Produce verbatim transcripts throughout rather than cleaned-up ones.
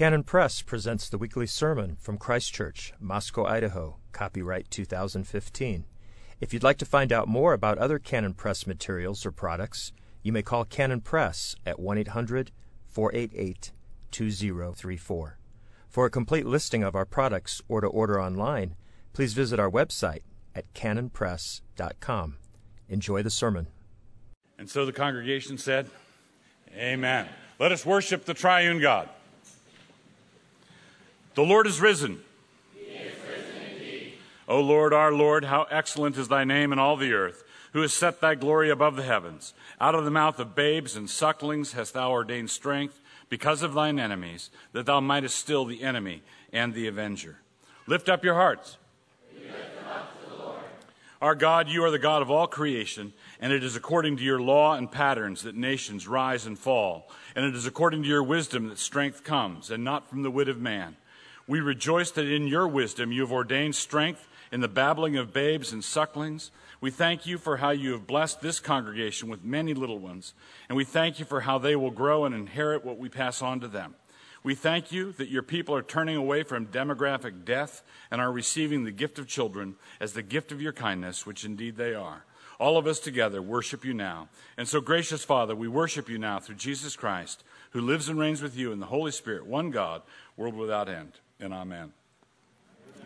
Canon Press presents the weekly sermon from Christ Church, Moscow, Idaho, copyright two thousand fifteen. If you'd like to find out more about other Canon Press materials or products, you may call Canon Press at one eight hundred, four eight eight, two zero three four. For a complete listing of our products or to order online, please visit our website at canon press dot com. Enjoy the sermon. And so the congregation said, Amen. Let us worship the triune God. The Lord is risen. He is risen indeed. O Lord, our Lord, how excellent is thy name in all the earth, who has set thy glory above the heavens. Out of the mouth of babes and sucklings hast thou ordained strength because of thine enemies, that thou mightest still the enemy and the avenger. Lift up your hearts. We lift them up to the Lord. Our God, you are the God of all creation, and it is according to your law and patterns that nations rise and fall, and it is according to your wisdom that strength comes, and not from the wit of man. We rejoice that in your wisdom you have ordained strength in the babbling of babes and sucklings. We thank you for how you have blessed this congregation with many little ones, and we thank you for how they will grow and inherit what we pass on to them. We thank you that your people are turning away from demographic death and are receiving the gift of children as the gift of your kindness, which indeed they are. All of us together worship you now. And so, gracious Father, we worship you now through Jesus Christ, who lives and reigns with you in the Holy Spirit, one God, world without end. And amen. Amen.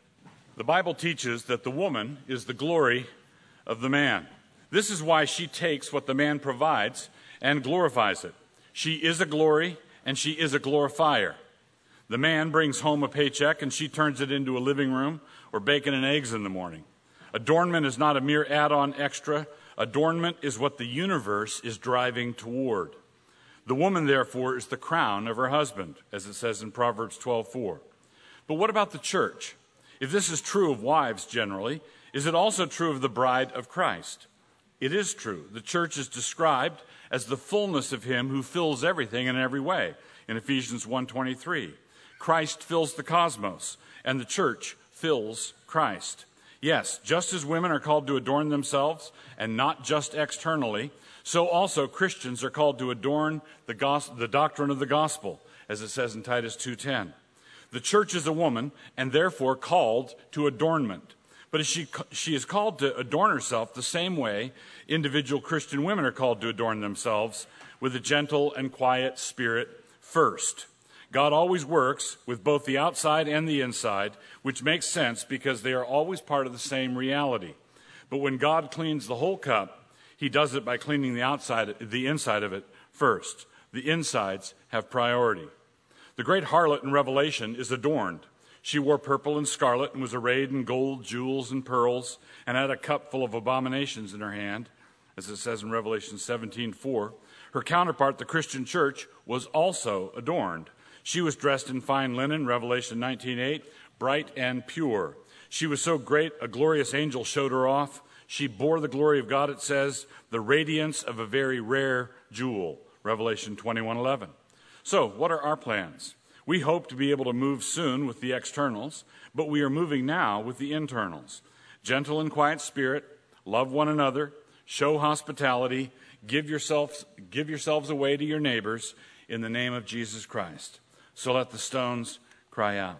The Bible teaches that the woman is the glory of the man. This is why she takes what the man provides and glorifies it. She is a glory and she is a glorifier. The man brings home a paycheck and she turns it into a living room or bacon and eggs in the morning. Adornment is not a mere add-on extra. Adornment is what the universe is driving toward. The woman, therefore, is the crown of her husband, as it says in Proverbs twelve four. But what about the church? If this is true of wives generally, is it also true of the bride of Christ? It is true. The church is described as the fullness of him who fills everything in every way, in Ephesians one twenty-three. Christ fills the cosmos, and the church fills Christ. Yes, just as women are called to adorn themselves, and not just externally, so also Christians are called to adorn the, gospel, the doctrine of the gospel, as it says in Titus two ten. The church is a woman, and therefore called to adornment. But as she, she is called to adorn herself the same way individual Christian women are called to adorn themselves, with a gentle and quiet spirit first. God always works with both the outside and the inside, which makes sense because they are always part of the same reality. But when God cleans the whole cup, he does it by cleaning the outside, the inside of it first. The insides have priority. The great harlot in Revelation is adorned. She wore purple and scarlet and was arrayed in gold, jewels, and pearls, and had a cup full of abominations in her hand, as it says in Revelation seventeen four. Her counterpart, the Christian church, was also adorned. She was dressed in fine linen, Revelation nineteen eight, bright and pure. She was so great, a glorious angel showed her off. She bore the glory of God, it says, the radiance of a very rare jewel, Revelation twenty-one eleven. So, what are our plans? We hope to be able to move soon with the externals, but we are moving now with the internals. Gentle and quiet spirit, love one another, show hospitality, give yourselves, give yourselves away to your neighbors in the name of Jesus Christ. So let the stones cry out.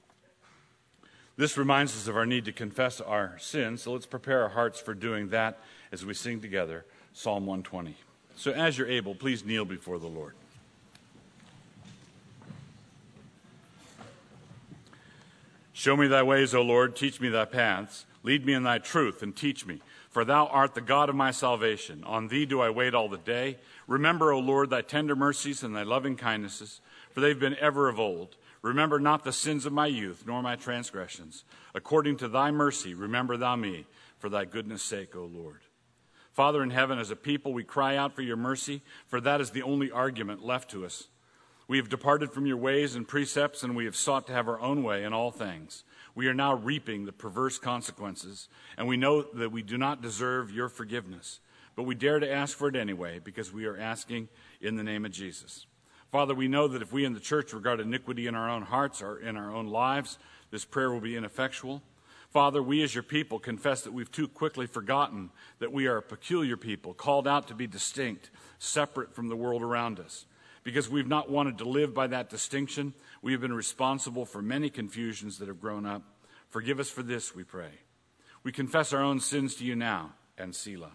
This reminds us of our need to confess our sins, so let's prepare our hearts for doing that as we sing together Psalm one twenty. So as you're able, please kneel before the Lord. Show me thy ways, O Lord, teach me thy paths. Lead me in thy truth and teach me. For thou art the God of my salvation. On thee do I wait all the day. Remember, O Lord, thy tender mercies and thy loving kindnesses, for they've been ever of old. Remember not the sins of my youth, nor my transgressions. According to thy mercy, remember thou me, for thy goodness' sake, O Lord. Father in heaven, as a people, we cry out for your mercy, for that is the only argument left to us. We have departed from your ways and precepts, and we have sought to have our own way in all things. We are now reaping the perverse consequences, and we know that we do not deserve your forgiveness. But we dare to ask for it anyway, because we are asking in the name of Jesus. Father, we know that if we in the church regard iniquity in our own hearts or in our own lives, this prayer will be ineffectual. Father, we as your people confess that we've too quickly forgotten that we are a peculiar people, called out to be distinct, separate from the world around us. Because we've not wanted to live by that distinction, we have been responsible for many confusions that have grown up. Forgive us for this, we pray. We confess our own sins to you now, and Selah.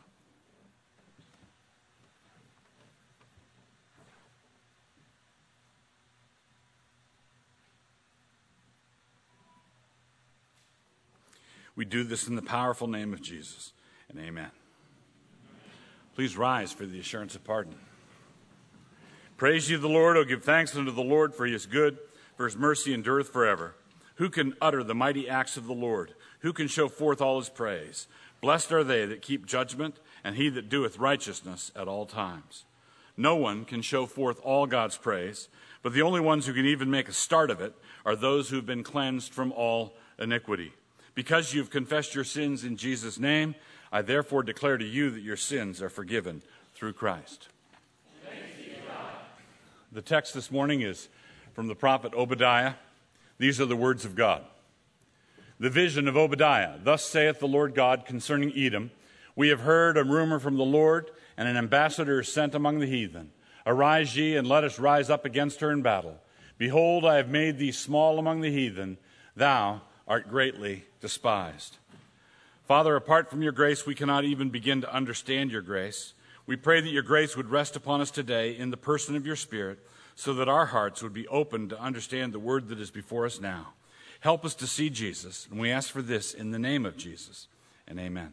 We do this in the powerful name of Jesus, and amen. Please rise for the assurance of pardon. Praise ye the Lord. O give thanks unto the Lord, for he is good, for his mercy endureth forever. Who can utter the mighty acts of the Lord? Who can show forth all his praise? Blessed are they that keep judgment, and he that doeth righteousness at all times. No one can show forth all God's praise, but the only ones who can even make a start of it are those who have been cleansed from all iniquity. Because you have confessed your sins in Jesus' name, I therefore declare to you that your sins are forgiven through Christ. Thanks be to God. The text this morning is from the prophet Obadiah. These are the words of God. The vision of Obadiah. Thus saith the Lord God concerning Edom, we have heard a rumor from the Lord, and an ambassador is sent among the heathen. Arise ye, and let us rise up against her in battle. Behold, I have made thee small among the heathen. Thou art greatly despised. Father, apart from your grace, we cannot even begin to understand your grace. We pray that your grace would rest upon us today in the person of your Spirit, so that our hearts would be open to understand the word that is before us now. Help us to see Jesus, and we ask for this in the name of Jesus, and amen.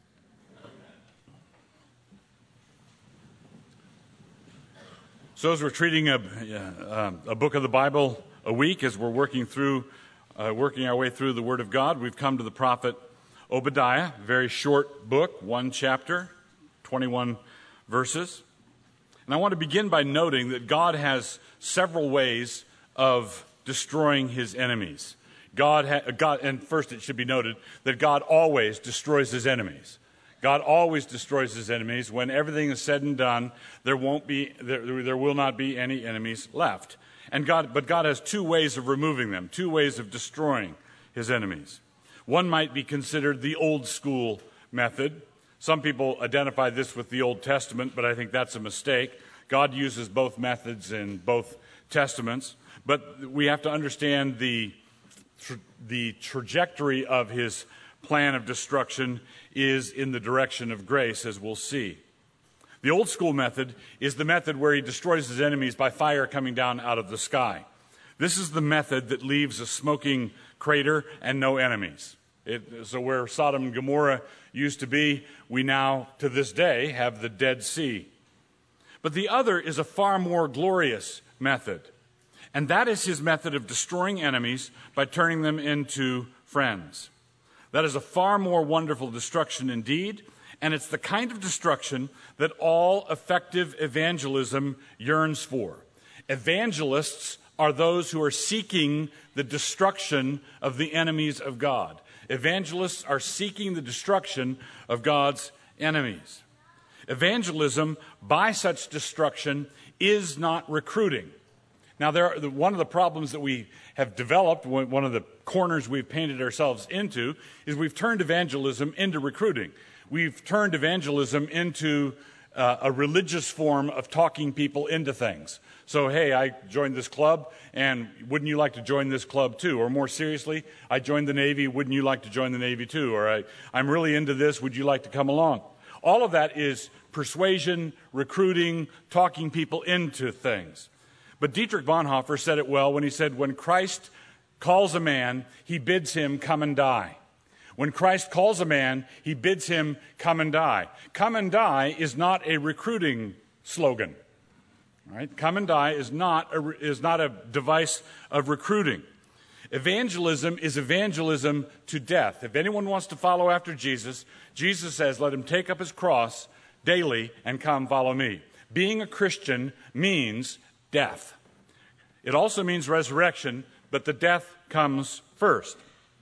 So as we're treating a, uh, a book of the Bible a week, as we're working through, uh, working our way through the Word of God, we've come to the prophet Obadiah, a very short book, one chapter, twenty-one verses. And I want to begin by noting that God has several ways of destroying his enemies. God, ha- God, and first it should be noted that God always destroys his enemies. God always destroys his enemies. When everything is said and done, there won't be, there, there will not be any enemies left. And God, but God has two ways of removing them, two ways of destroying his enemies. One might be considered the old school method. Some people identify this with the Old Testament, but I think that's a mistake. God uses both methods in both testaments, but we have to understand the tra- the trajectory of his plan of destruction is in the direction of grace, as we'll see. The old school method is the method where he destroys his enemies by fire coming down out of the sky. This is the method that leaves a smoking crater and no enemies. It, so where Sodom and Gomorrah used to be, we now, to this day, have the Dead Sea. But the other is a far more glorious method, and that is his method of destroying enemies by turning them into friends. That is a far more wonderful destruction indeed, and it's the kind of destruction that all effective evangelism yearns for. Evangelists are those who are seeking the destruction of the enemies of God. Evangelists are seeking the destruction of God's enemies. Evangelism, by such destruction, is not recruiting. Now, there are, one of the problems that we have developed, one of the corners we've painted ourselves into, is we've turned evangelism into recruiting. We've turned evangelism into uh, a religious form of talking people into things. So, hey, I joined this club, and wouldn't you like to join this club too? Or more seriously, I joined the Navy, wouldn't you like to join the Navy too? Or I, I'm really into this, would you like to come along? All of that is persuasion, recruiting, talking people into things. But Dietrich Bonhoeffer said it well when he said, when Christ calls a man, he bids him come and die. When Christ calls a man, he bids him come and die. Come and die is not a recruiting slogan. Right? Come and die is not a, is not a device of recruiting. Evangelism is evangelism to death. If anyone wants to follow after Jesus, Jesus says, let him take up his cross daily and come follow me. Being a Christian means death. It also means resurrection, but the death comes first.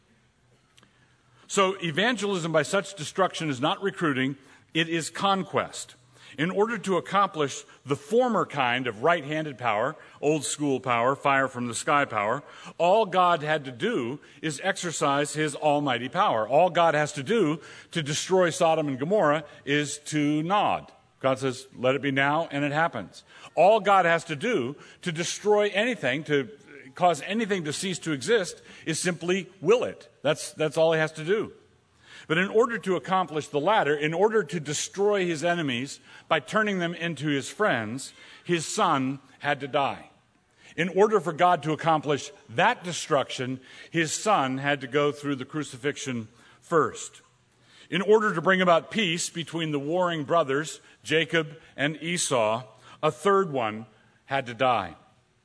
So evangelism by such destruction is not recruiting, it is conquest. In order to accomplish the former kind of right-handed power, old school power, fire from the sky power, all God had to do is exercise his almighty power. All God has to do to destroy Sodom and Gomorrah is to nod. God says, let it be now, and it happens. All God has to do to destroy anything, to cause anything to cease to exist, is simply will it. That's, that's all he has to do. But in order to accomplish the latter, in order to destroy his enemies by turning them into his friends, his son had to die. In order for God to accomplish that destruction, his son had to go through the crucifixion first. In order to bring about peace between the warring brothers, Jacob and Esau, a third one had to die.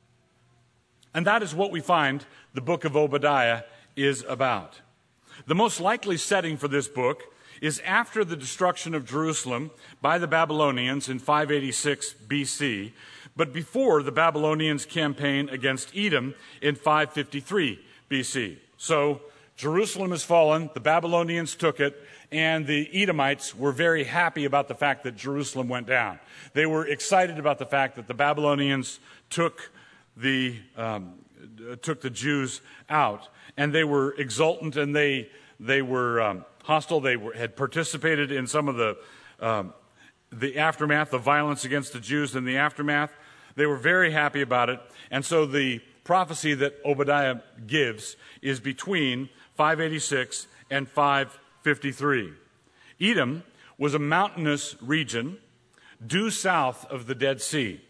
And that is what we find the book of Obadiah is about. The most likely setting for this book is after the destruction of Jerusalem by the Babylonians in five eighty-six B C, but before the Babylonians' campaign against Edom in five fifty-three B C. So Jerusalem has fallen, the Babylonians took it, and the Edomites were very happy about the fact that Jerusalem went down. They were excited about the fact that the Babylonians took the um, took the Jews out, and they were exultant, and they they were um, hostile. They were, had participated in some of the um, the aftermath, the violence against the Jews in the aftermath. They were very happy about it, and so the prophecy that Obadiah gives is between five eighty-six and five fifty-three. Edom was a mountainous region due south of the Dead Sea.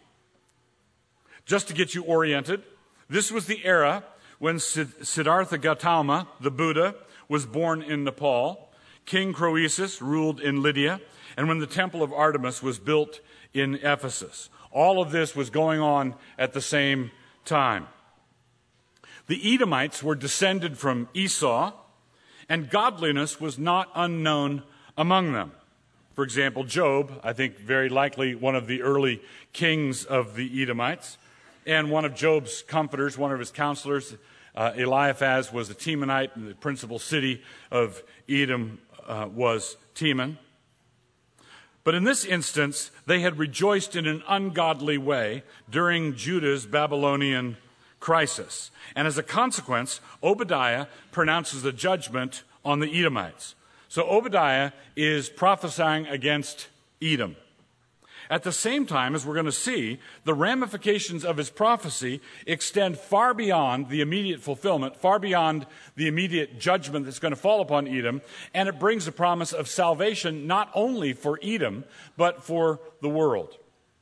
Just to get you oriented, this was the era when Siddhartha Gautama, the Buddha, was born in Nepal, King Croesus ruled in Lydia, and when the Temple of Artemis was built in Ephesus. All of this was going on at the same time. The Edomites were descended from Esau, and godliness was not unknown among them. For example, Job, I think very likely one of the early kings of the Edomites, and one of Job's comforters, one of his counselors, uh, Eliphaz, was a Temanite, and the principal city of Edom uh, was Teman. But in this instance, they had rejoiced in an ungodly way during Judah's Babylonian crisis. And as a consequence, Obadiah pronounces a judgment on the Edomites. So Obadiah is prophesying against Edom. At the same time, as we're going to see, the ramifications of his prophecy extend far beyond the immediate fulfillment, far beyond the immediate judgment that's going to fall upon Edom, and it brings a promise of salvation not only for Edom, but for the world.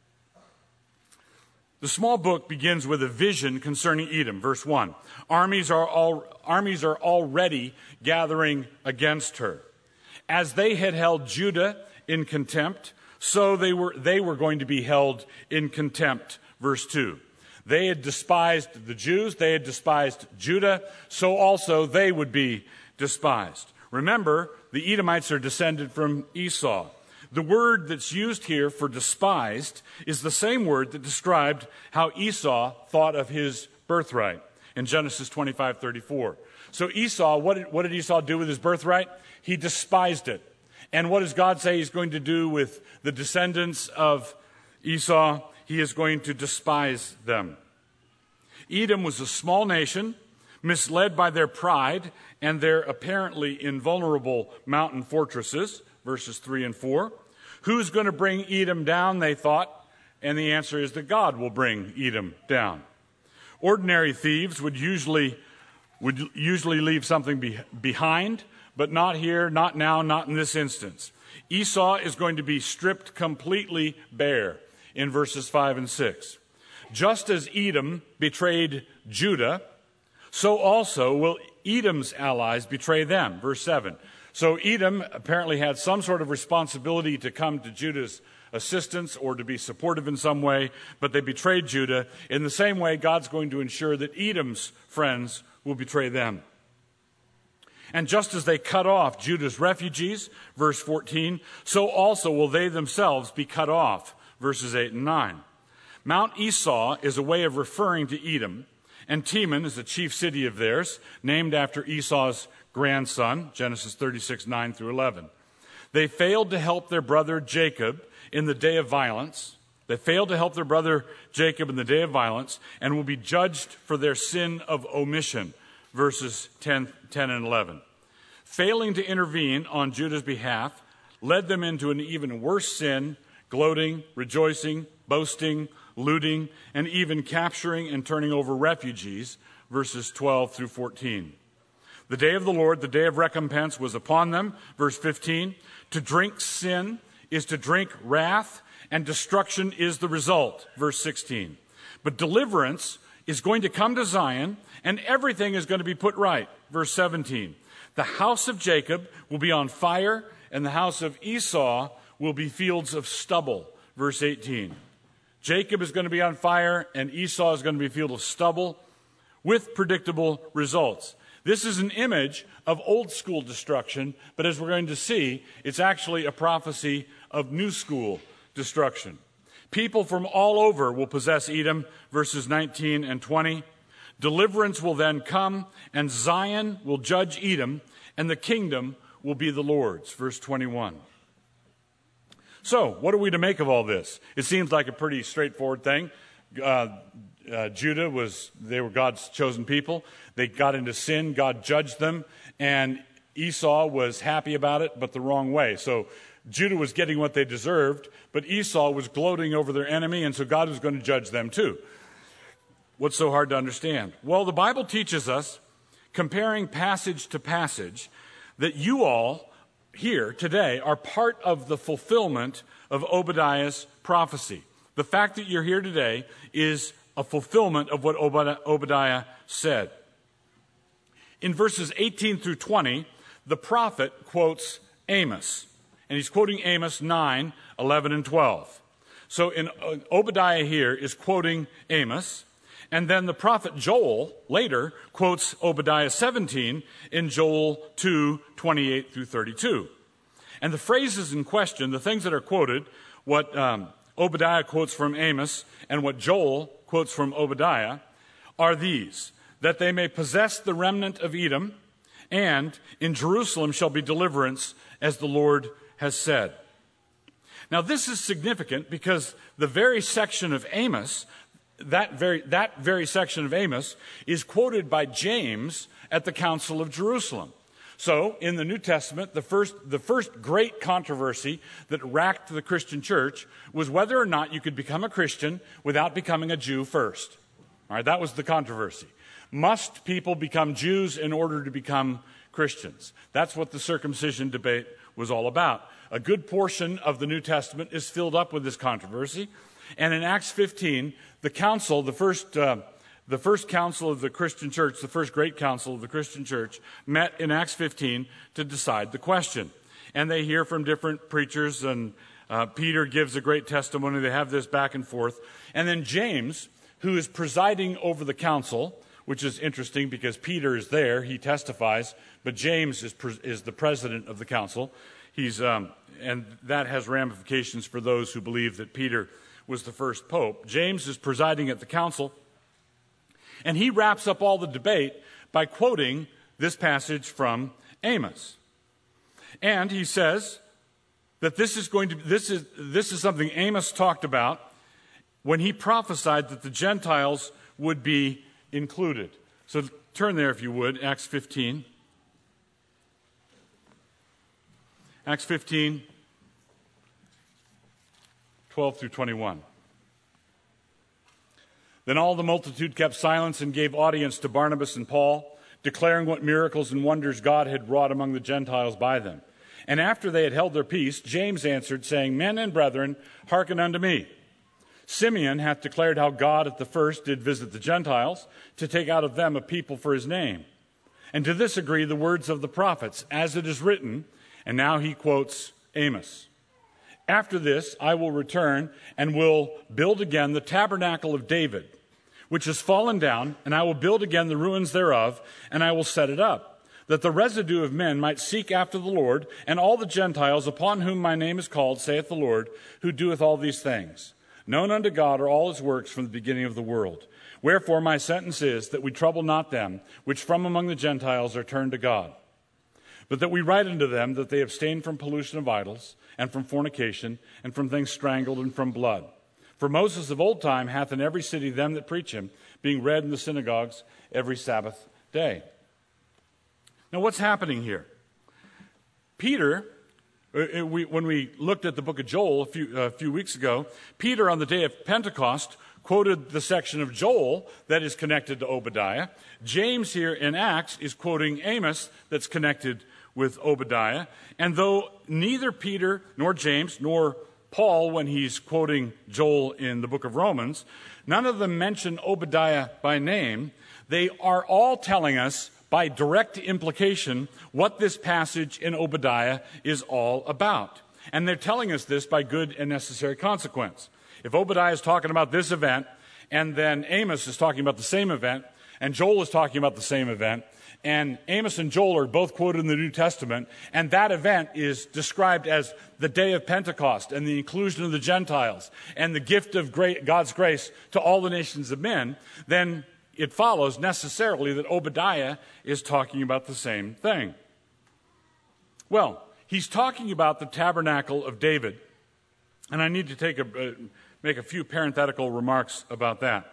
The small book begins with a vision concerning Edom, verse one. Armies are, all, armies are already gathering against her. As they had held Judah in contempt, so they were they were going to be held in contempt, verse two. They had despised the Jews, they had despised Judah, so also they would be despised. Remember, the Edomites are descended from Esau. The word that's used here for despised is the same word that described how Esau thought of his birthright in Genesis twenty-five thirty-four. So Esau, what did, what did Esau do with his birthright? He despised it. And what does God say he's going to do with the descendants of Esau? He is going to despise them. Edom was a small nation, misled by their pride and their apparently invulnerable mountain fortresses, verses three and four. Who's going to bring Edom down, they thought, and the answer is that God will bring Edom down. Ordinary thieves would usually, would usually leave something be, behind, but not here, not now, not in this instance. Esau is going to be stripped completely bare in verses five and six. Just as Edom betrayed Judah, so also will Edom's allies betray them, verse seven. So Edom apparently had some sort of responsibility to come to Judah's assistance or to be supportive in some way, but they betrayed Judah. In the same way, God's going to ensure that Edom's friends will betray them. And just as they cut off Judah's refugees, verse fourteen, so also will they themselves be cut off, verses eight and nine. Mount Esau is a way of referring to Edom, and Teman is a chief city of theirs, named after Esau's grandson, Genesis thirty-six, nine through eleven. They failed to help their brother Jacob in the day of violence. They failed to help their brother Jacob in the day of violence and will be judged for their sin of omission, verses ten, ten and eleven. Failing to intervene on Judah's behalf led them into an even worse sin, gloating, rejoicing, boasting, looting, and even capturing and turning over refugees, verses twelve through fourteen. The day of the Lord, the day of recompense, was upon them, verse fifteen. To drink sin is to drink wrath, and destruction is the result, verse sixteen. But deliverance is going to come to Zion, and everything is going to be put right, verse seventeen. The house of Jacob will be on fire, and the house of Esau will be fields of stubble, verse eighteen. Jacob is going to be on fire, and Esau is going to be a field of stubble, with predictable results. This is an image of old school destruction, but as we're going to see, it's actually a prophecy of new school destruction. People from all over will possess Edom, verses nineteen and twenty. Deliverance will then come, and Zion will judge Edom, and the kingdom will be the Lord's, verse twenty-one. So, what are we to make of all this? It seems like a pretty straightforward thing. Uh, uh, Judah was, they were God's chosen people. They got into sin, God judged them, and Esau was happy about it, but the wrong way. So, Judah was getting what they deserved, but Esau was gloating over their enemy, and so God was going to judge them too. What's so hard to understand? Well, the Bible teaches us, comparing passage to passage, that you all here today are part of the fulfillment of Obadiah's prophecy. The fact that you're here today is a fulfillment of what Obadiah said. In verses eighteen through twenty, the prophet quotes Amos. And he's quoting Amos nine, eleven, and twelve. So in uh, Obadiah here is quoting Amos. And then the prophet Joel later quotes Obadiah seventeen in Joel two, twenty-eight through thirty-two. And the phrases in question, the things that are quoted, what um, Obadiah quotes from Amos and what Joel quotes from Obadiah, are these: that they may possess the remnant of Edom, and in Jerusalem shall be deliverance, as the Lord has said. Now this is significant because the very section of Amos, that very, that very section of Amos is quoted by James at the Council of Jerusalem. So in the New Testament, the first, the first great controversy that racked the Christian church was whether or not you could become a Christian without becoming a Jew first. All right, that was the controversy. Must people become Jews in order to become Christians? That's what the circumcision debate was all about. A good portion of the New Testament is filled up with this controversy. And in Acts fifteen, the council, the first, uh, the first council of the Christian church, the first great council of the Christian church, met in Acts fifteen to decide the question. And they hear from different preachers, and uh, Peter gives a great testimony. They have this back and forth. And then James, who is presiding over the council, which is interesting because Peter is there, he testifies, but James is, pre- is the president of the council. He's, um, and that has ramifications for those who believe that Peter was the first pope. James is presiding at the council, and he wraps up all the debate by quoting this passage from Amos. And he says that this is going to this is this is something Amos talked about when he prophesied that the Gentiles would be included. So turn there if you would, Acts fifteen. Acts fifteen, twelve through twenty-one. Then all the multitude kept silence and gave audience to Barnabas and Paul, declaring what miracles and wonders God had wrought among the Gentiles by them. And after they had held their peace, James answered, saying, Men and brethren, hearken unto me. Simeon hath declared how God at the first did visit the Gentiles, to take out of them a people for his name. And to this agree the words of the prophets, as it is written. And now he quotes Amos. After this, I will return and will build again the tabernacle of David, which has fallen down, and I will build again the ruins thereof, and I will set it up, that the residue of men might seek after the Lord, and all the Gentiles upon whom my name is called, saith the Lord, who doeth all these things. Known unto God are all his works from the beginning of the world. Wherefore my sentence is that we trouble not them, which from among the Gentiles are turned to God. But that we write unto them that they abstain from pollution of idols, and from fornication, and from things strangled, and from blood. For Moses of old time hath in every city them that preach him, being read in the synagogues every Sabbath day. Now what's happening here? Peter Uh, we, when we looked at the book of Joel a few, uh, a few weeks ago, Peter on the day of Pentecost quoted the section of Joel that is connected to Obadiah. James here in Acts is quoting Amos that's connected with Obadiah. And though neither Peter nor James nor Paul, when he's quoting Joel in the book of Romans, none of them mention Obadiah by name, they are all telling us by direct implication what this passage in Obadiah is all about. And they're telling us this by good and necessary consequence. If Obadiah is talking about this event, and then Amos is talking about the same event, and Joel is talking about the same event, and Amos and Joel are both quoted in the New Testament, and that event is described as the day of Pentecost and the inclusion of the Gentiles and the gift of great God's grace to all the nations of men, then it follows necessarily that Obadiah is talking about the same thing. Well, he's talking about the tabernacle of David, and I need to take a, uh, make a few parenthetical remarks about that.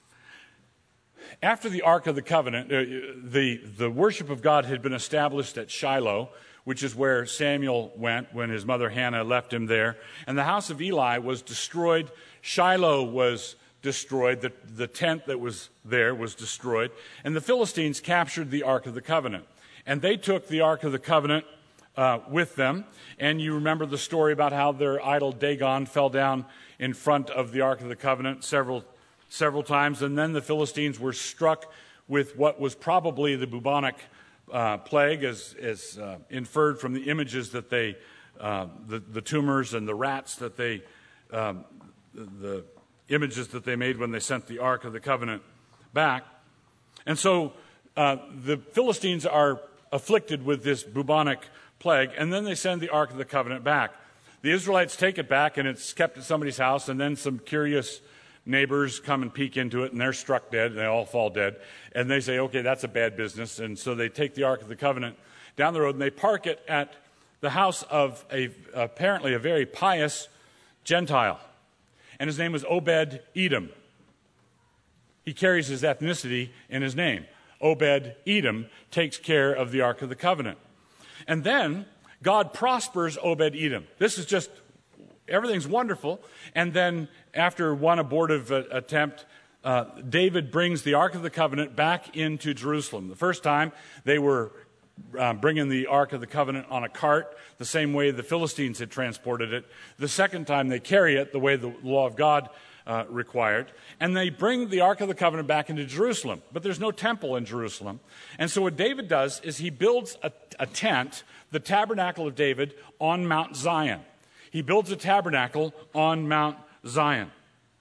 After the Ark of the Covenant, uh, the, the worship of God had been established at Shiloh, which is where Samuel went when his mother Hannah left him there. And the house of Eli was destroyed. Shiloh was destroyed. The, the tent that was there was destroyed. And the Philistines captured the Ark of the Covenant. And they took the Ark of the Covenant uh, with them. And you remember the story about how their idol Dagon fell down in front of the Ark of the Covenant several several times, and then the Philistines were struck with what was probably the bubonic uh, plague, as, as uh, inferred from the images that they, uh, the, the tumors and the rats that they, um, the images that they made when they sent the Ark of the Covenant back. And so uh, the Philistines are afflicted with this bubonic plague, and then they send the Ark of the Covenant back. The Israelites take it back, and it's kept at somebody's house, and then some curious neighbors come and peek into it, and they're struck dead, and they all fall dead. And they say, okay, that's a bad business. And so they take the Ark of the Covenant down the road, and they park it at the house of a apparently a very pious Gentile. And his name was Obed-Edom. He carries his ethnicity in his name. Obed-Edom takes care of the Ark of the Covenant. And then God prospers Obed-Edom. This is just, everything's wonderful. And then after one abortive uh, attempt, uh, David brings the Ark of the Covenant back into Jerusalem. The first time, they were uh, bringing the Ark of the Covenant on a cart, the same way the Philistines had transported it. The second time, they carry it the way the law of God uh, required. And they bring the Ark of the Covenant back into Jerusalem. But there's no temple in Jerusalem. And so what David does is he builds a, a tent, the tabernacle of David, on Mount Zion. He builds a tabernacle on Mount Zion.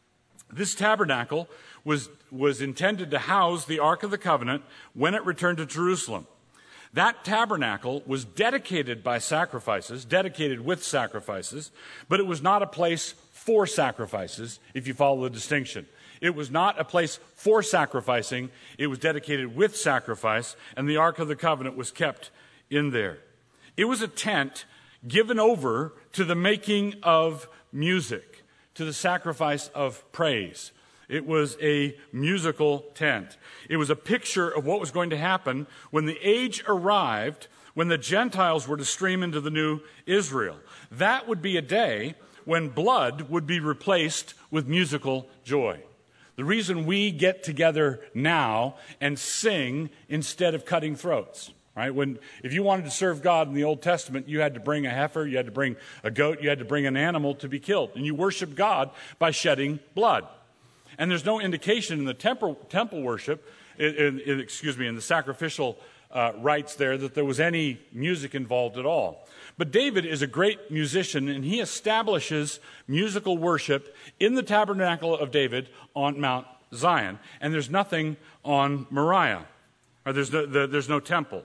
This tabernacle was, was intended to house the Ark of the Covenant when it returned to Jerusalem. That tabernacle was dedicated by sacrifices, dedicated with sacrifices, but it was not a place for sacrifices, if you follow the distinction. It was not a place for sacrificing. It was dedicated with sacrifice, and the Ark of the Covenant was kept in there. It was a tent given over to the making of music, to the sacrifice of praise. It was a musical tent. It was a picture of what was going to happen when the age arrived, when the Gentiles were to stream into the new Israel. That would be a day when blood would be replaced with musical joy. The reason we get together now and sing instead of cutting throats. Right? When, if you wanted to serve God in the Old Testament, you had to bring a heifer, you had to bring a goat, you had to bring an animal to be killed. And you worship God by shedding blood. And there's no indication in the temple, temple worship, in, in, excuse me, in the sacrificial uh, rites there, that there was any music involved at all. But David is a great musician, and he establishes musical worship in the tabernacle of David on Mount Zion. And there's nothing on Moriah, or there's no, the, there's no temple.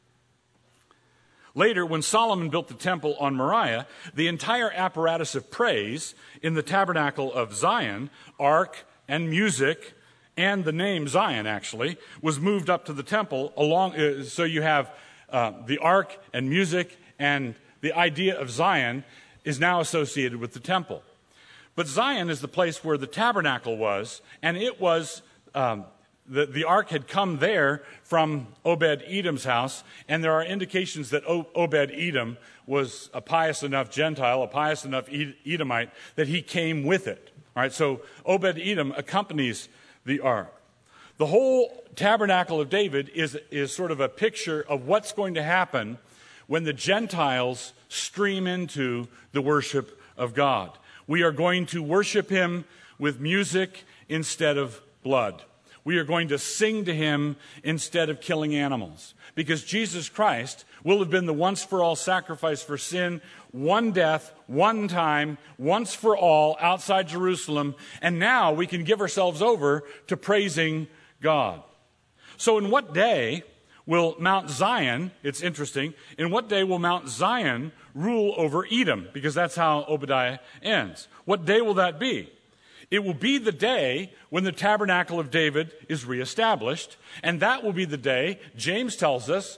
Later, when Solomon built the temple on Moriah, the entire apparatus of praise in the tabernacle of Zion, ark and music, and the name Zion, actually, was moved up to the temple along. Uh, so you have uh, the ark and music, and the idea of Zion is now associated with the temple. But Zion is the place where the tabernacle was, and it was um, the, the ark had come there from Obed-Edom's house, and there are indications that o- Obed-Edom was a pious enough Gentile, a pious enough Edomite, that he came with it. All right, so Obed-Edom accompanies the ark. The whole tabernacle of David is, is sort of a picture of what's going to happen when the Gentiles stream into the worship of God. We are going to worship him with music instead of blood. We are going to sing to him instead of killing animals. Because Jesus Christ will have been the once-for-all sacrifice for sin, one death, one time, once for all, outside Jerusalem. And now we can give ourselves over to praising God. So in what day will Mount Zion, it's interesting, in what day will Mount Zion rule over Edom? Because that's how Obadiah ends. What day will that be? It will be the day when the tabernacle of David is reestablished, and that will be the day, James tells us,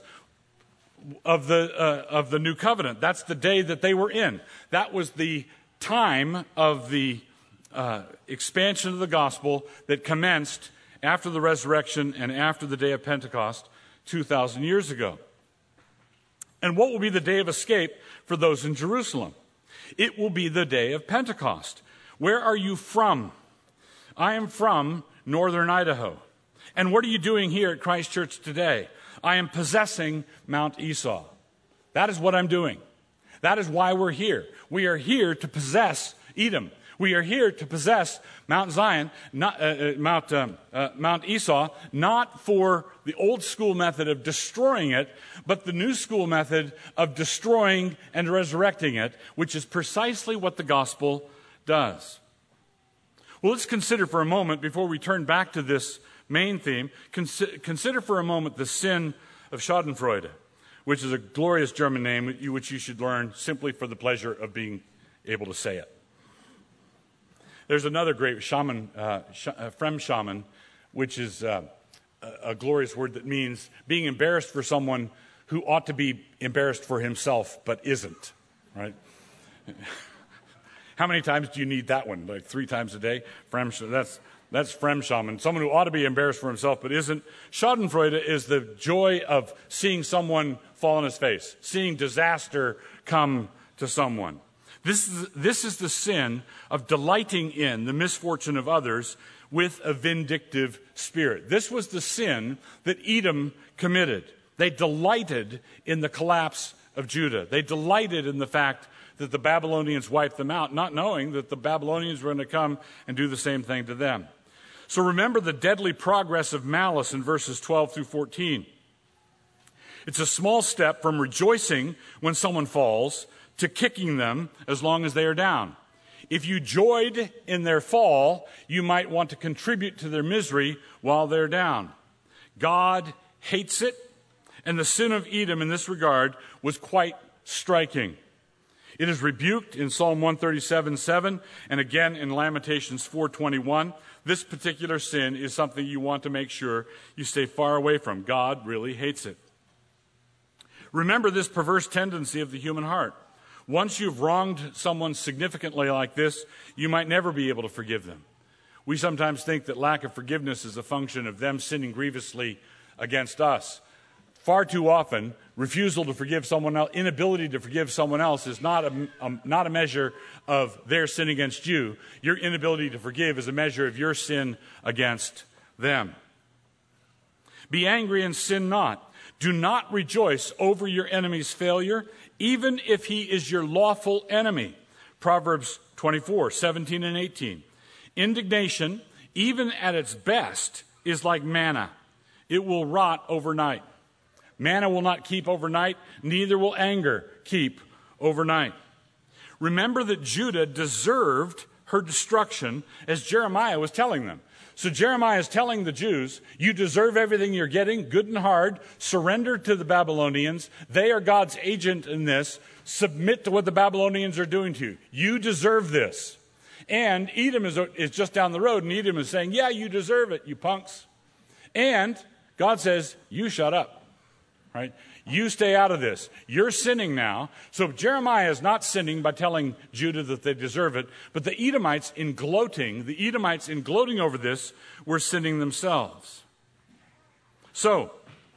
of the uh, of the new covenant. That's the day that they were in. That was the time of the uh, expansion of the gospel that commenced after the resurrection and after the day of Pentecost two thousand years ago. And what will be the day of escape for those in Jerusalem? It will be the day of Pentecost. Where are you from? I am from northern Idaho. And what are you doing here at Christ Church today? I am possessing Mount Esau. That is what I'm doing. That is why we're here. We are here to possess Edom. We are here to possess Mount Zion, not, uh, uh, Mount, um, uh, Mount Esau, not for the old school method of destroying it, but the new school method of destroying and resurrecting it, which is precisely what the gospel does. Well, let's consider for a moment, before we turn back to this main theme, consider, consider for a moment the sin of Schadenfreude, which is a glorious German name which you should learn simply for the pleasure of being able to say it. There's another great shaman, uh, sh- uh, Fremdschämen, which is uh, a, a glorious word that means being embarrassed for someone who ought to be embarrassed for himself but isn't, right? How many times do you need that one? Like three times a day? Fremdschämen, that's that's Fremdschämen. Someone who ought to be embarrassed for himself but isn't. Schadenfreude is the joy of seeing someone fall on his face, seeing disaster come to someone. This is, this is the sin of delighting in the misfortune of others with a vindictive spirit. This was the sin that Edom committed. They delighted in the collapse of Judah. They delighted in the fact that the Babylonians wiped them out, not knowing that the Babylonians were going to come and do the same thing to them. So remember the deadly progress of malice in verses twelve through fourteen. It's a small step from rejoicing when someone falls to kicking them as long as they are down. If you joyed in their fall, you might want to contribute to their misery while they're down. God hates it, and the sin of Edom in this regard was quite striking. It is rebuked in Psalm one thirty-seven seven and again in Lamentations four twenty-one. This particular sin is something you want to make sure you stay far away from. God really hates it. Remember this perverse tendency of the human heart. Once you've wronged someone significantly like this, you might never be able to forgive them. We sometimes think that lack of forgiveness is a function of them sinning grievously against us. Far too often, refusal to forgive someone else, inability to forgive someone else is not a, a, not a measure of their sin against you. Your inability to forgive is a measure of your sin against them. Be angry and sin not. Do not rejoice over your enemy's failure, even if he is your lawful enemy. Proverbs twenty-four seventeen and eighteen. Indignation, even at its best, is like manna. It will rot overnight. Manna will not keep overnight, neither will anger keep overnight. Remember that Judah deserved her destruction, as Jeremiah was telling them. So Jeremiah is telling the Jews, you deserve everything you're getting, good and hard. Surrender to the Babylonians. They are God's agent in this. Submit to what the Babylonians are doing to you. You deserve this. And Edom is, is just down the road, and Edom is saying, yeah, you deserve it, you punks. And God says, you shut up. Right? You stay out of this. You're sinning now. So Jeremiah is not sinning by telling Judah that they deserve it, but the Edomites in gloating, the Edomites in gloating over this were sinning themselves. So,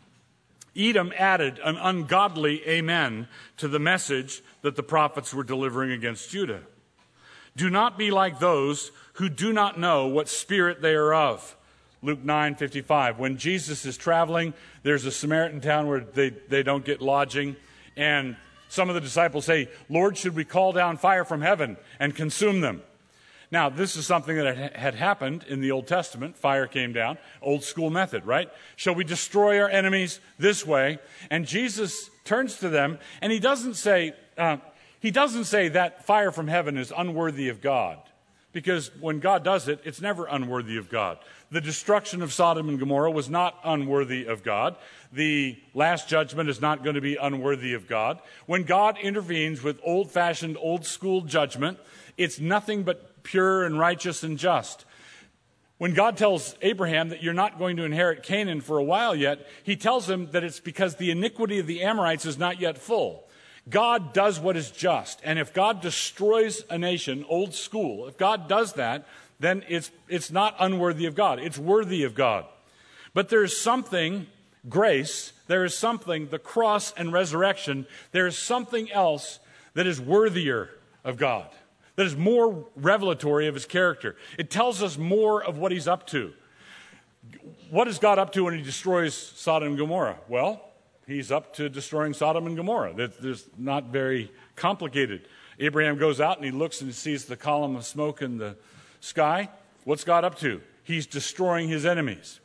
Edom added an ungodly amen to the message that the prophets were delivering against Judah. Do not be like those who do not know what spirit they are of. Luke nine fifty-five. When Jesus is traveling, there's a Samaritan town where they, they don't get lodging. And some of the disciples say, Lord, should we call down fire from heaven and consume them? Now, this is something that had happened in the Old Testament. Fire came down. Old school method, right? Shall we destroy our enemies this way? And Jesus turns to them, and he doesn't say, uh, he doesn't say that fire from heaven is unworthy of God. Because when God does it, it's never unworthy of God. The destruction of Sodom and Gomorrah was not unworthy of God. The last judgment is not going to be unworthy of God. When God intervenes with old-fashioned, old-school judgment, it's nothing but pure and righteous and just. When God tells Abraham that you're not going to inherit Canaan for a while yet, he tells him that it's because the iniquity of the Amorites is not yet full. God does what is just. And if God destroys a nation, old school, if God does that, then it's, it's not unworthy of God. It's worthy of God. But there's something, grace, there is something, the cross and resurrection, there is something else that is worthier of God, that is more revelatory of his character. It tells us more of what he's up to. What is God up to when he destroys Sodom and Gomorrah? Well, he's up to destroying Sodom and Gomorrah. There's not very complicated. Abraham goes out and he looks and he sees the column of smoke in the sky. What's God up to? He's destroying his enemies.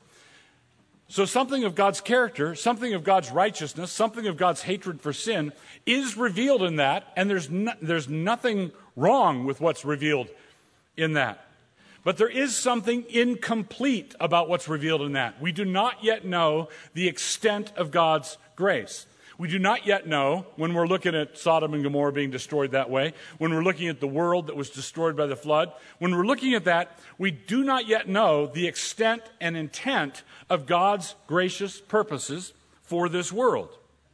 So something of God's character, something of God's righteousness, something of God's hatred for sin is revealed in that, and there's no, there's nothing wrong with what's revealed in that. But there is something incomplete about what's revealed in that. We do not yet know the extent of God's grace. We do not yet know, when we're looking at Sodom and Gomorrah being destroyed that way, when we're looking at the world that was destroyed by the flood, when we're looking at that, we do not yet know the extent and intent of God's gracious purposes for this world.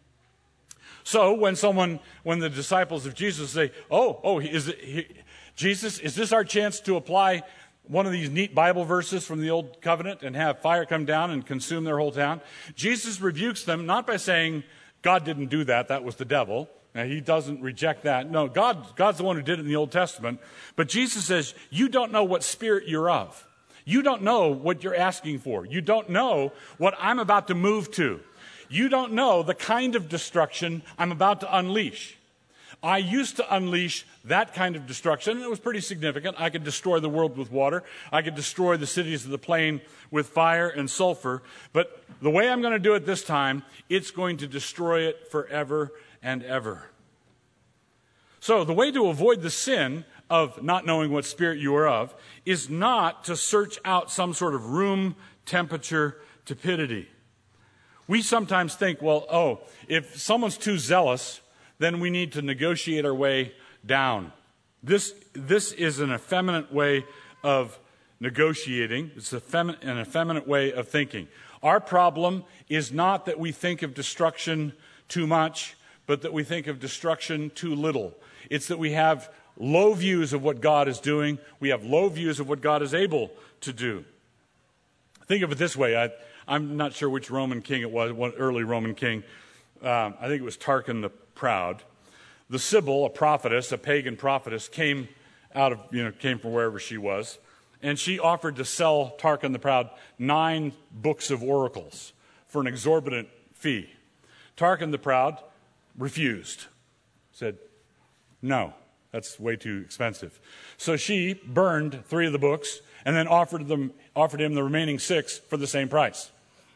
So when someone, when the disciples of Jesus say, oh, oh, is it, he, Jesus, is this our chance to apply one of these neat Bible verses from the Old Covenant and have fire come down and consume their whole town? Jesus rebukes them not by saying, God didn't do that, that was the devil. Now, he doesn't reject that. No, God, God's the one who did it in the Old Testament. But Jesus says, you don't know what spirit you're of. You don't know what you're asking for. You don't know what I'm about to move to. You don't know the kind of destruction I'm about to unleash. I used to unleash that kind of destruction, and it was pretty significant. I could destroy the world with water. I could destroy the cities of the plain with fire and sulfur. But the way I'm going to do it this time, it's going to destroy it forever and ever. So the way to avoid the sin of not knowing what spirit you are of is not to search out some sort of room temperature tepidity. We sometimes think, well, oh, if someone's too zealous, then we need to negotiate our way down. This, this is an effeminate way of negotiating. It's a femi- an effeminate way of thinking. Our problem is not that we think of destruction too much, but that we think of destruction too little. It's that we have low views of what God is doing. We have low views of what God is able to do. Think of it this way. I, I'm not sure which Roman king it was, one early Roman king. Um, I think it was Tarquin the Proud. The Sibyl, a prophetess, a pagan prophetess, came out of, you know, came from wherever she was, and she offered to sell Tarquin the Proud nine books of oracles for an exorbitant fee. Tarquin the Proud refused, said, no, that's way too expensive. So she burned three of the books and then offered them, offered him the remaining six for the same price.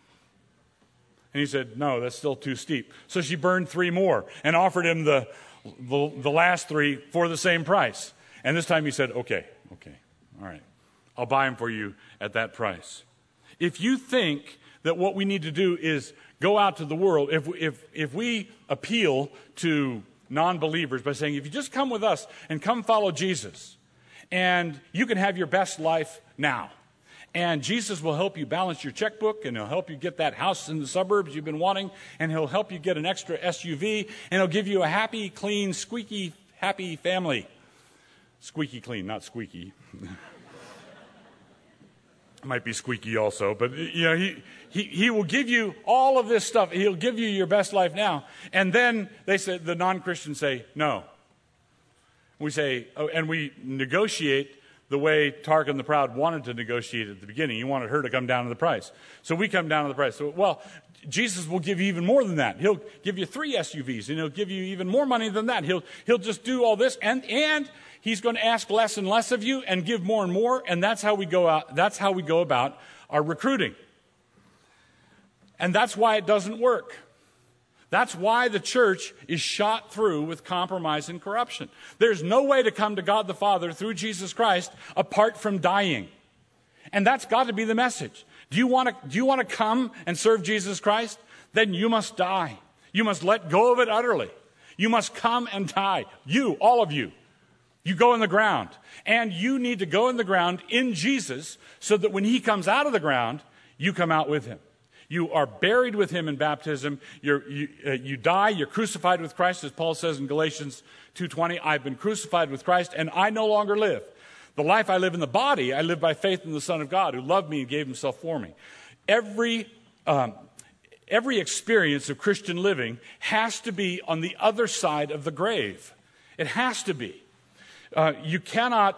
And he said, no, that's still too steep. So she burned three more and offered him the, the, the last three for the same price. And this time he said, okay, okay, all right. I'll buy them for you at that price. If you think that what we need to do is go out to the world, if, if, if we appeal to non-believers by saying, if you just come with us and come follow Jesus, and you can have your best life now, and Jesus will help you balance your checkbook, and he'll help you get that house in the suburbs you've been wanting, and he'll help you get an extra S U V, and he'll give you a happy, clean, squeaky, happy family. Squeaky clean, not squeaky. might be squeaky also, but you know, he, he, he will give you all of this stuff. He'll give you your best life now. And then they say, the non-Christians say, no. We say, oh, and we negotiate the way Tarquin the Proud wanted to negotiate at the beginning. He wanted her to come down to the price. So we come down to the price. So, well, Jesus will give you even more than that. He'll give you three S U Vs, and he'll give you even more money than that. He'll, he'll just do all this, and, and he's going to ask less and less of you and give more and more, and that's how we go out. That's how we go about our recruiting. And that's why it doesn't work. That's why the church is shot through with compromise and corruption. There's no way to come to God the Father through Jesus Christ apart from dying. And that's got to be the message. Do you want to, do you want to come and serve Jesus Christ? Then you must die. You must let go of it utterly. You must come and die. You, all of you. You go in the ground. And you need to go in the ground in Jesus so that when he comes out of the ground, you come out with him. You are buried with him in baptism. You're, you, uh, you die. You're crucified with Christ, as Paul says in Galatians two twenty. I've been crucified with Christ, and I no longer live. The life I live in the body, I live by faith in the Son of God, who loved me and gave himself for me. Every, um, every experience of Christian living has to be on the other side of the grave. It has to be. Uh, you cannot,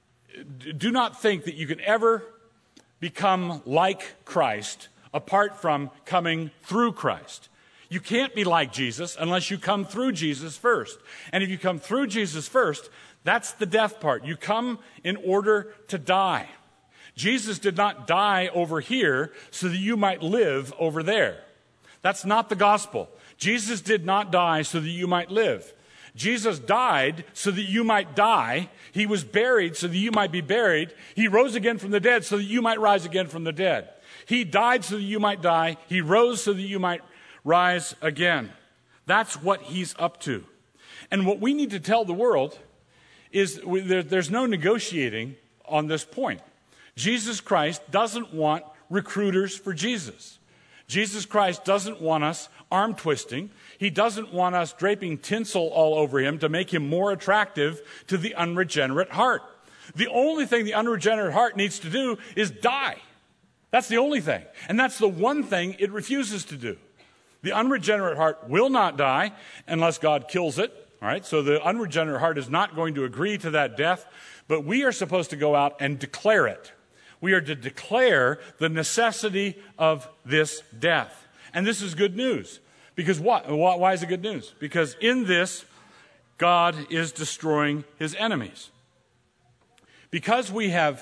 do not think that you can ever become like Christ apart from coming through Christ. You can't be like Jesus unless you come through Jesus first. And if you come through Jesus first, that's the death part. You come in order to die. Jesus did not die over here so that you might live over there. That's not the gospel. Jesus did not die so that you might live. Jesus died so that you might die. He was buried so that you might be buried. He rose again from the dead so that you might rise again from the dead. He died so that you might die. He rose so that you might rise again. That's what he's up to. And what we need to tell the world is there, there's no negotiating on this point. Jesus Christ doesn't want recruiters for Jesus. Jesus Christ doesn't want us arm twisting. He doesn't want us draping tinsel all over him to make him more attractive to the unregenerate heart. The only thing the unregenerate heart needs to do is die. That's the only thing. And that's the one thing it refuses to do. The unregenerate heart will not die unless God kills it. All right, so the unregenerate heart is not going to agree to that death, but we are supposed to go out and declare it. We are to declare the necessity of this death. And this is good news. Because what? Why is it good news? Because in this, God is destroying his enemies. Because we have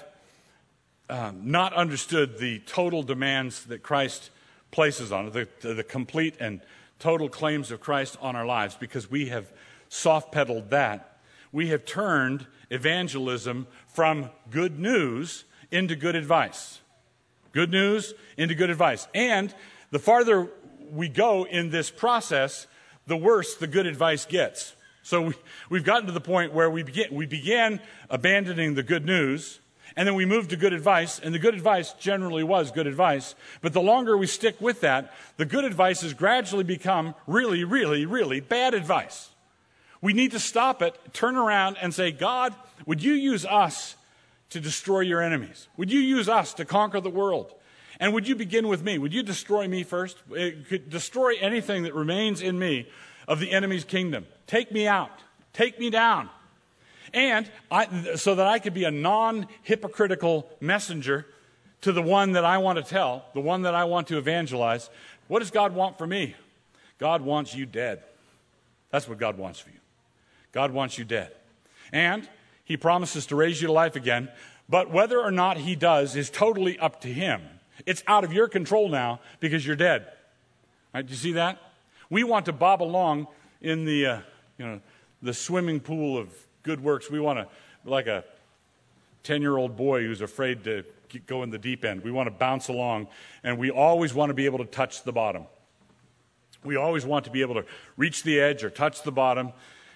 um, not understood the total demands that Christ places on it, the, the complete and total claims of Christ on our lives, because we have soft-pedaled that, we have turned evangelism from good news into good advice. Good news into good advice. And the farther we go in this process, the worse the good advice gets. So we, we've gotten to the point where we began, we began abandoning the good news, and then we moved to good advice, and the good advice generally was good advice. But the longer we stick with that, the good advice has gradually become really, really, really bad advice. We need to stop it, turn around, and say, God, would you use us to destroy your enemies? Would you use us to conquer the world? And would you begin with me? Would you destroy me first? It could destroy anything that remains in me of the enemy's kingdom. Take me out. Take me down. And I, so that I could be a non-hypocritical messenger to the one that I want to tell, the one that I want to evangelize. What does God want for me? God wants you dead. That's what God wants for you. God wants you dead. And he promises to raise you to life again. But whether or not he does is totally up to him. It's out of your control now because you're dead. Right? Do you see that? We want to bob along in the, uh, you know, the swimming pool of good works. We want to, like a ten-year-old boy who's afraid to go in the deep end. We want to bounce along, and we always want to be able to touch the bottom. We always want to be able to reach the edge or touch the bottom.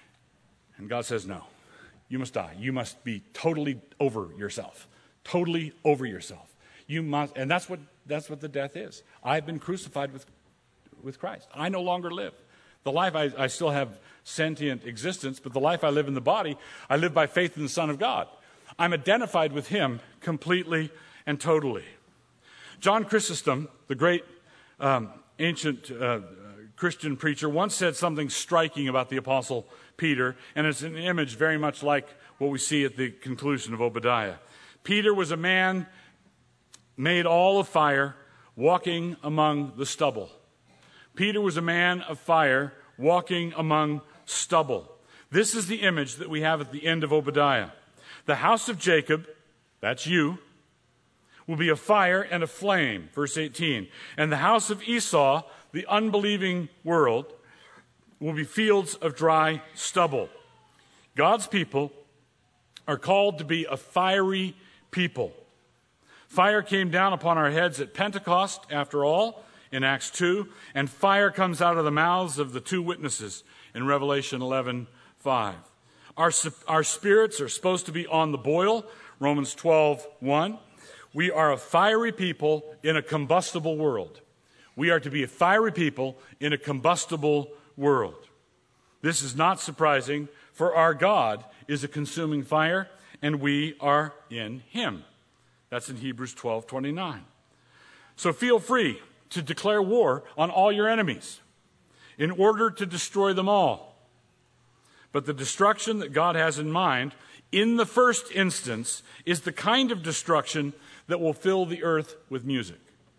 And God says, no, you must die. You must be totally over yourself. Totally over yourself. You must, and that's what that's what the death is. I've been crucified with, with Christ. I no longer live. The life, I, I still have sentient existence, but the life I live in the body, I live by faith in the Son of God. I'm identified with him completely and totally. John Chrysostom, the great um, ancient uh, Christian preacher, once said something striking about the Apostle Peter, and it's an image very much like what we see at the conclusion of Obadiah. Peter was a man made all of fire, walking among the stubble. Peter was a man of fire, walking among stubble. This is the image that we have at the end of Obadiah. The house of Jacob, that's you, will be a fire and a flame, verse eighteen. And the house of Esau, the unbelieving world, will be fields of dry stubble. God's people are called to be a fiery people. Fire came down upon our heads at Pentecost, after all, in Acts two, and fire comes out of the mouths of the two witnesses in Revelation eleven five. Our, our spirits are supposed to be on the boil, Romans twelve one. We are a fiery people in a combustible world. We are to be a fiery people in a combustible world. This is not surprising, for our God is a consuming fire, and we are in him. That's in Hebrews twelve twenty-nine. So feel free to declare war on all your enemies in order to destroy them all. But the destruction that God has in mind, in the first instance, is the kind of destruction that will fill the earth with music.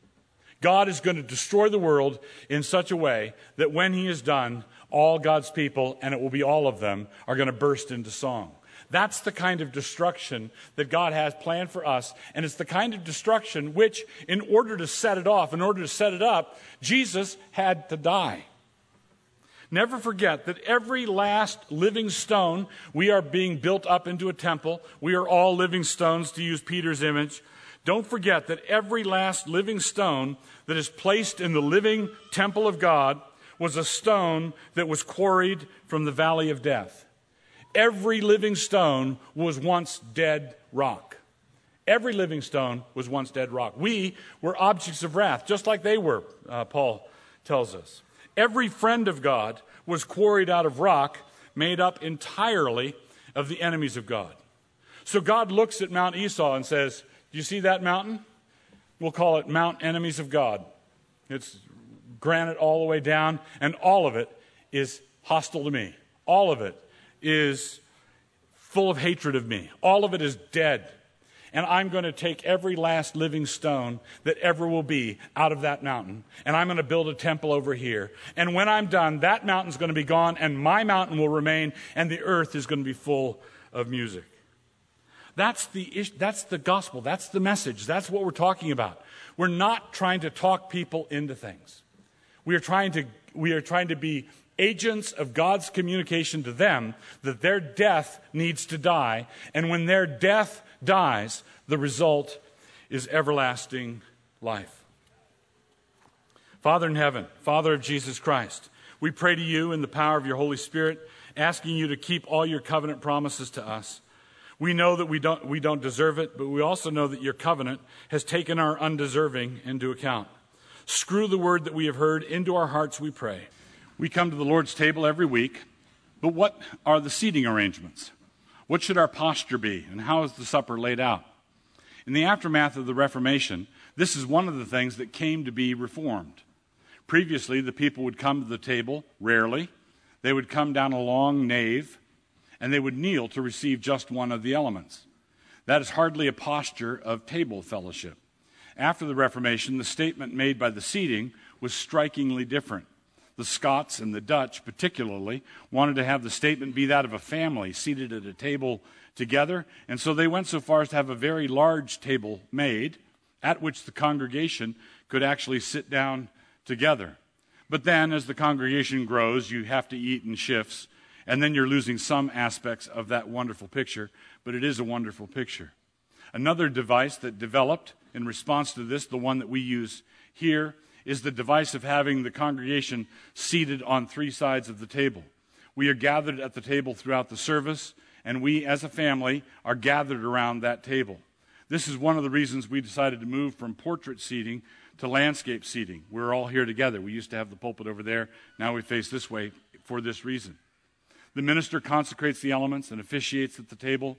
God is going to destroy the world in such a way that when he is done, all God's people, and it will be all of them, are going to burst into song. That's the kind of destruction that God has planned for us, and it's the kind of destruction which, in order to set it off, in order to set it up, Jesus had to die. Never forget that every last living stone, we are being built up into a temple. We are all living stones, to use Peter's image. Don't forget that every last living stone that is placed in the living temple of God was a stone that was quarried from the valley of death. Every living stone was once dead rock. Every living stone was once dead rock. We were objects of wrath, just like they were, uh, Paul tells us. Every friend of God was quarried out of rock, made up entirely of the enemies of God. So God looks at Mount Esau and says, do you see that mountain? We'll call it Mount Enemies of God. It's granite all the way down, and all of it is hostile to me. All of it is full of hatred of me. All of it is dead. And I'm going to take every last living stone that ever will be out of that mountain, and I'm going to build a temple over here. And when I'm done, that mountain's going to be gone, and my mountain will remain, and the earth is going to be full of music. That's the ish, that's the gospel. That's the message. That's what we're talking about. We're not trying to talk people into things. We are trying to we are trying to be agents of God's communication to them that their death needs to die, and when their death dies, the result is everlasting life. Father in heaven, Father of Jesus Christ, we pray to you in the power of your Holy Spirit, asking you to keep all your covenant promises to us. We know that we don't, we don't deserve it, but we also know that your covenant has taken our undeserving into account. Screw the word that we have heard into our hearts, we pray. We come to the Lord's table every week, but what are the seating arrangements? What should our posture be, and how is the supper laid out? In the aftermath of the Reformation, this is one of the things that came to be reformed. Previously, the people would come to the table, rarely. They would come down a long nave, and they would kneel to receive just one of the elements. That is hardly a posture of table fellowship. After the Reformation, the statement made by the seating was strikingly different. The Scots and the Dutch particularly wanted to have the statement be that of a family seated at a table together, and so they went so far as to have a very large table made at which the congregation could actually sit down together. But then as the congregation grows, you have to eat in shifts, and then you're losing some aspects of that wonderful picture, but it is a wonderful picture. Another device that developed in response to this, the one that we use here, is the device of having the congregation seated on three sides of the table. We are gathered at the table throughout the service, and we as a family are gathered around that table. This is one of the reasons we decided to move from portrait seating to landscape seating. We're all here together. We used to have the pulpit over there. Now we face this way for this reason. The minister consecrates the elements and officiates at the table.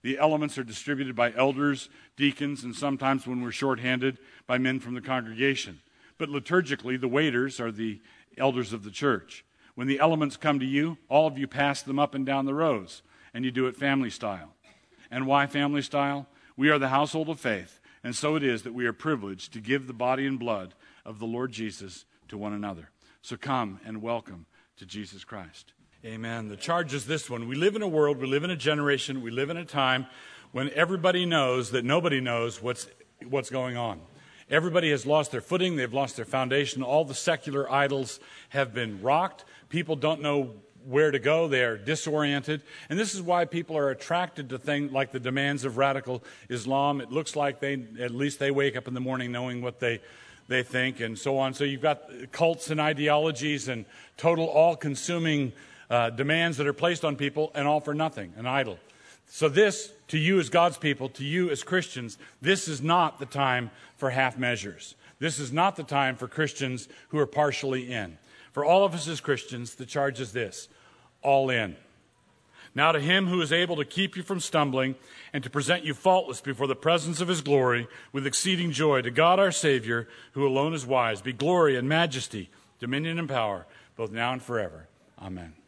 The elements are distributed by elders, deacons, and sometimes when we're shorthanded, by men from the congregation. But liturgically, the waiters are the elders of the church. When the elements come to you, all of you pass them up and down the rows, and you do it family style. And why family style? We are the household of faith, and so it is that we are privileged to give the body and blood of the Lord Jesus to one another. So come and welcome to Jesus Christ. Amen. The charge is this one. We live in a world, we live in a generation, we live in a time when everybody knows that nobody knows what's what's going on. Everybody has lost their footing, they've lost their foundation. All the secular idols have been rocked. People don't know where to go. They are disoriented. And this is why people are attracted to things like the demands of radical Islam. It looks like they, at least they wake up in the morning knowing what they they think and so on. So you've got cults and ideologies and total all-consuming uh, demands that are placed on people, and all for nothing, an idol. So this, to you as God's people, to you as Christians, this is not the time for half measures. This is not the time for Christians who are partially in. For all of us as Christians, the charge is this: all in. Now to him who is able to keep you from stumbling and to present you faultless before the presence of his glory with exceeding joy, to God our Savior, who alone is wise, be glory and majesty, dominion and power, both now and forever. Amen.